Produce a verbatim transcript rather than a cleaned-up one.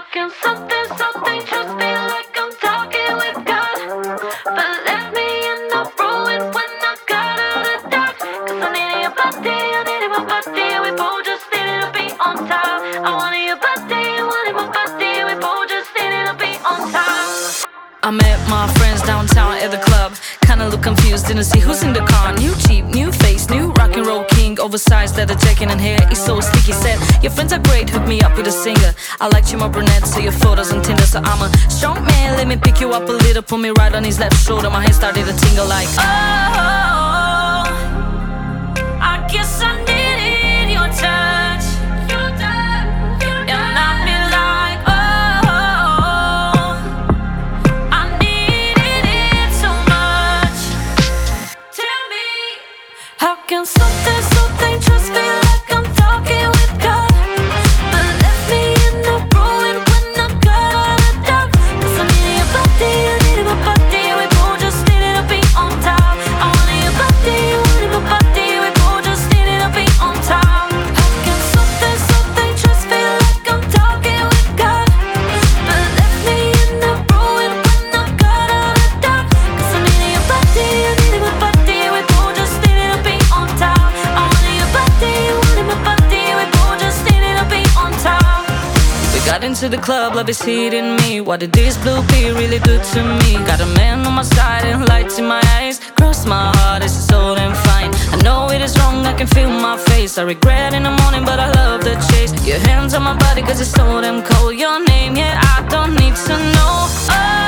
can something, something just feel like I'm talking with God? But left me in the ruin when I got out of dark. Cause I needed your body, I needed my body, and we both just needed to be on top. I wanted your body, you wanted my body, we both just needed to be on top. I met my friends downtown at the club. Kinda look confused, didn't see who's in the car. New Jeep, new face, new rock and roll king. Oversized leather jacket and hair, he's so sticky. Said, your friends are great, hook me up with a singer. I liked you more brunette, so your photos on Tinder. So I'm a strong man, let me pick you up a little. Put me right on his left shoulder, my hand started to tingle like, oh, I guess I needed your touch. And I've been like, oh, I needed it so much. Tell me, how can something, something just feel like I'm talking with God? But left me in the ruin when I got out of dark. Cause I needed your body, I needed my body, we both just needed to be on top. I wanted your body, you wanted my body, we both just needed to be on top. How can something, something just feel like I'm talking with God? But left me in the ruin when I got out of dark. Cause I needed your body, I needed my body, we both just needed to be on top. I wanted your body, you wanted my body, we both just needed to be on top. We got into the club, love is hitting me. What did this blue be really do to me? Got a man on my side and lights in my eyes. Cross my heart, this is so damn fine. I know it is wrong, I can feel my face. I regret in the morning, but I love the chase. Your hands on my body cause it's so damn cold. Your name, yeah, I don't need to know. Oh,